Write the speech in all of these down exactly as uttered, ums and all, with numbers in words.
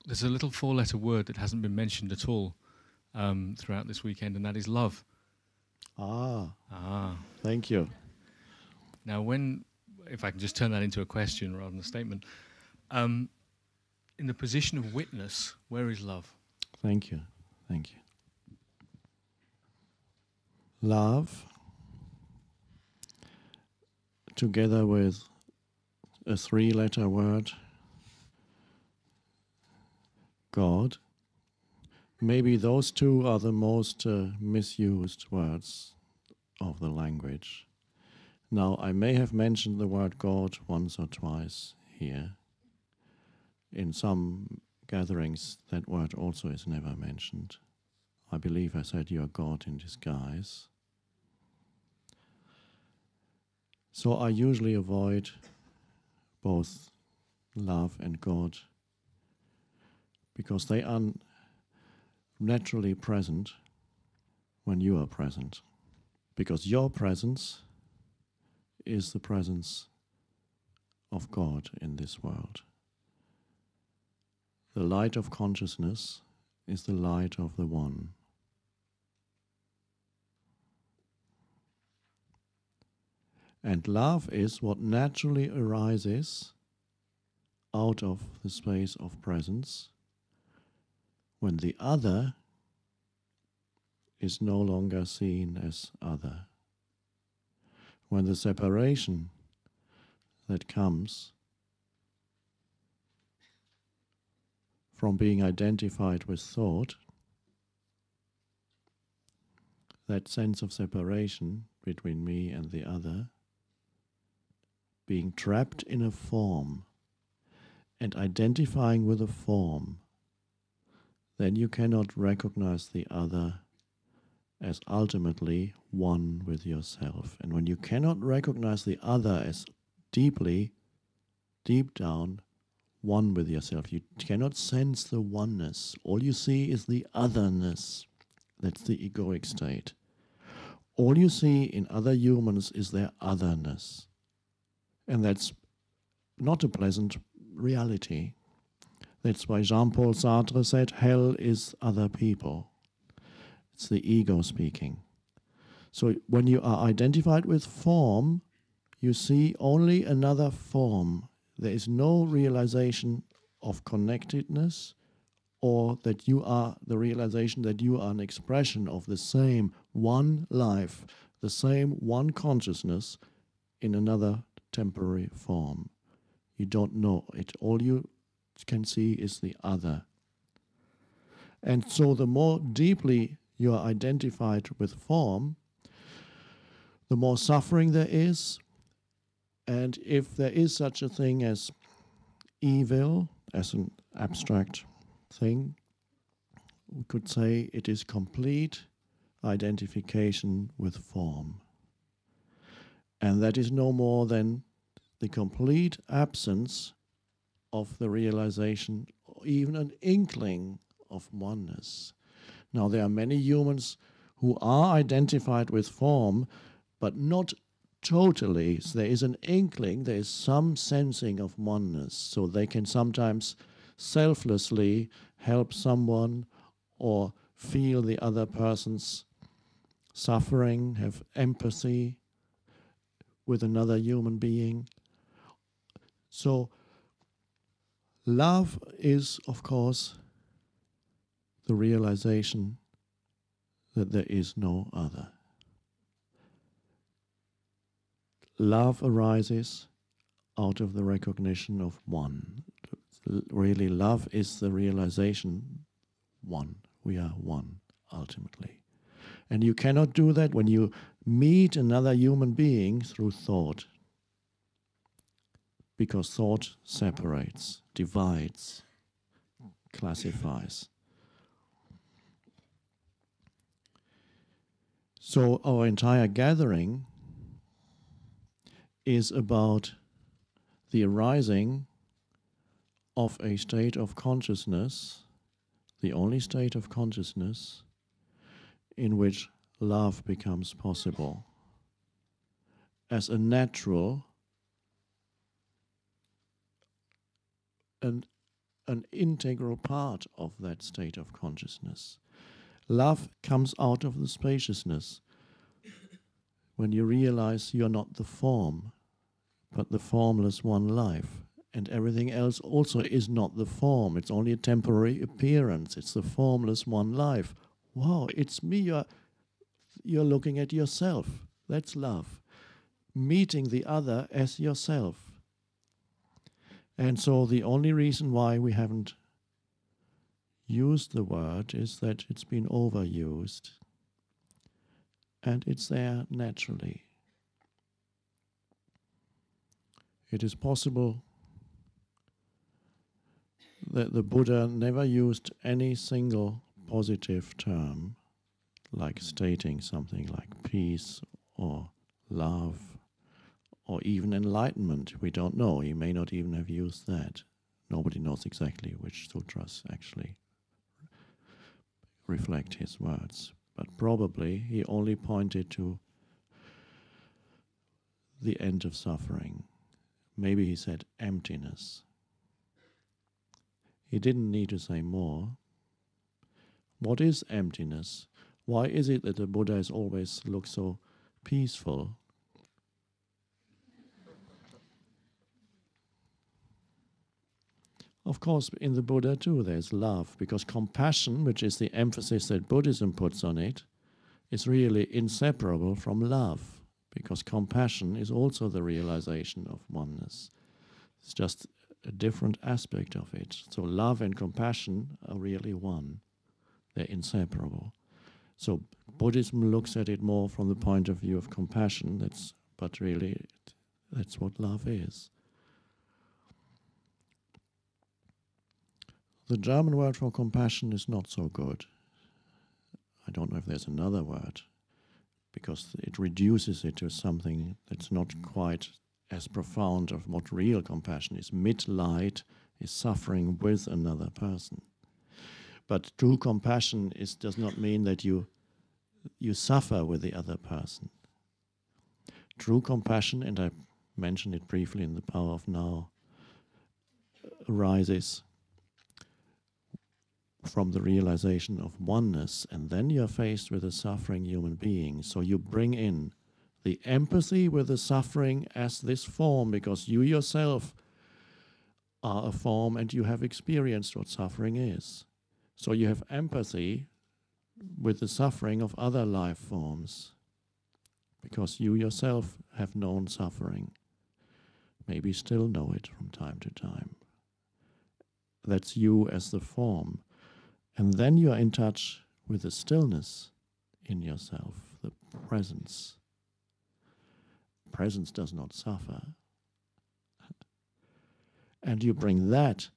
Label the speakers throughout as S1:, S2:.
S1: there's a little four-letter word that hasn't been mentioned at all um, throughout this weekend, and that is love.
S2: Ah,
S1: Ah.
S2: thank you.
S1: Now, when, if I can just turn that into a question rather than a statement, um, in the position of witness, where is love?
S2: Thank you. Thank you. Love, together with a three-letter word, God, maybe those two are the most uh, misused words of the language. Now, I may have mentioned the word God once or twice here. In some gatherings, that word also is never mentioned. I believe I said you are God in disguise. So I usually avoid both love and God because they are naturally present when you are present. Because your presence is the presence of God in this world. The light of consciousness is the light of the One. And love is what naturally arises out of the space of presence when the other is no longer seen as other. When the separation that comes from being identified with thought, that sense of separation between me and the other, being trapped in a form and identifying with a form, then you cannot recognize the other as ultimately one with yourself. And when you cannot recognize the other as deeply, deep down, one with yourself, you cannot sense the oneness. All you see is the otherness. That's the egoic state. All you see in other humans is their otherness. And that's not a pleasant reality. That's why Jean-Paul Sartre said, hell is other people. It's the ego speaking. So when you are identified with form, you see only another form. There is no realization of connectedness or that you are the realization that you are an expression of the same one life, the same one consciousness in another temporary form. You don't know it. All you can see is the other. And so the more deeply you are identified with form, the more suffering there is. And if there is such a thing as evil, as an abstract thing, we could say it is complete identification with form. And that is no more than the complete absence of the realization, or even an inkling of oneness. Now, there are many humans who are identified with form, but not totally. So there is an inkling, there is some sensing of oneness. So they can sometimes selflessly help someone or feel the other person's suffering, have empathy with another human being. So love is, of course, the realization that there is no other. Love arises out of the recognition of one. Really, love is the realization one. We are one, ultimately. And you cannot do that when you meet another human being through thought, because thought separates, divides, classifies. So our entire gathering is about the arising of a state of consciousness, the only state of consciousness in which love becomes possible as a natural and an integral part of that state of consciousness. Love comes out of the spaciousness. When you realize you're not the form, but the formless one life, and everything else also is not the form, it's only a temporary appearance, it's the formless one life. Wow, it's me, you're, you're looking at yourself. That's love. Meeting the other as yourself. And so the only reason why we haven't used the word is that it's been overused. And it's there naturally. It is possible that the Buddha never used any single positive term, like stating something like peace or love or even enlightenment. We don't know. He may not even have used that. Nobody knows exactly which sutras actually reflect his words. But probably he only pointed to the end of suffering. Maybe he said emptiness. He didn't need to say more. What is emptiness? Why is it that the Buddha has always looked so peaceful? Of course, in the Buddha too there's love, because compassion, which is the emphasis that Buddhism puts on it, is really inseparable from love, because compassion is also the realization of oneness. It's just a different aspect of it. So love and compassion are really one. They're inseparable. So Buddhism looks at it more from the point of view of compassion, that's, but really that's what love is. The German word for compassion is not so good. I don't know if there's another word, because it reduces it to something that's not quite as profound of what real compassion is. Mitleid is suffering with another person. But true compassion is, does not mean that you, you suffer with the other person. True compassion, and I mentioned it briefly in The Power of Now, arises from the realization of oneness, and then you're faced with a suffering human being. So you bring in the empathy with the suffering as this form, because you yourself are a form and you have experienced what suffering is. So you have empathy with the suffering of other life forms, because you yourself have known suffering, maybe still know it from time to time. That's you as the form. And then you are in touch with the stillness in yourself, the presence. Presence does not suffer. And you bring that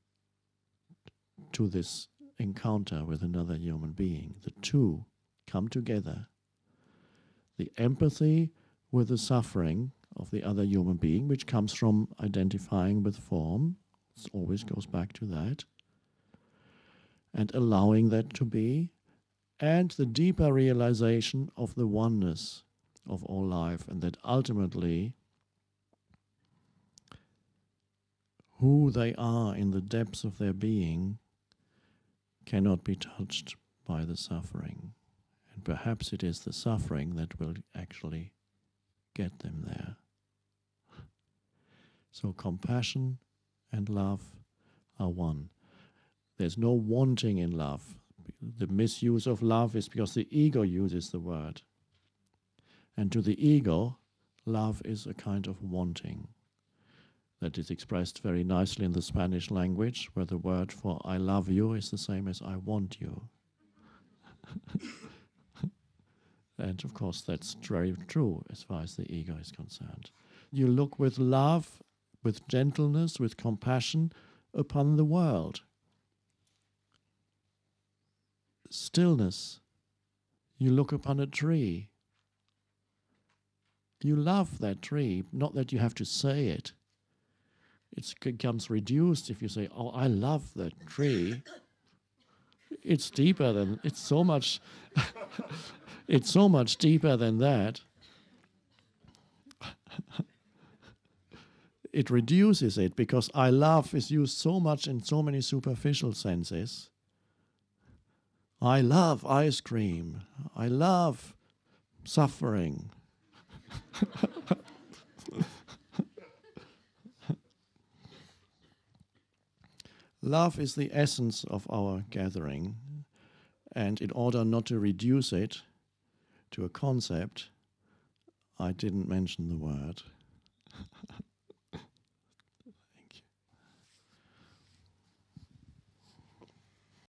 S2: to this encounter with another human being. The two come together. The empathy with the suffering of the other human being, which comes from identifying with form. It always goes back to that. And allowing that to be, and the deeper realization of the oneness of all life, and that ultimately who they are in the depths of their being cannot be touched by the suffering. And perhaps it is the suffering that will actually get them there. So compassion and love are one. There's no wanting in love. The misuse of love is because the ego uses the word. And to the ego, love is a kind of wanting that is expressed very nicely in the Spanish language, where the word for I love you is the same as I want you. And of course that's very true as far as the ego is concerned. You look with love, with gentleness, with compassion upon the world. Stillness. You look upon a tree. You love that tree, not that you have to say it. It becomes reduced if you say, oh, I love that tree. It's deeper than, it's so much, it's so much deeper than that. it reduces it, because I love is used so much in so many superficial senses. I love ice cream. I love suffering. Love is the essence of our gathering, and in order not to reduce it to a concept, I didn't mention the word.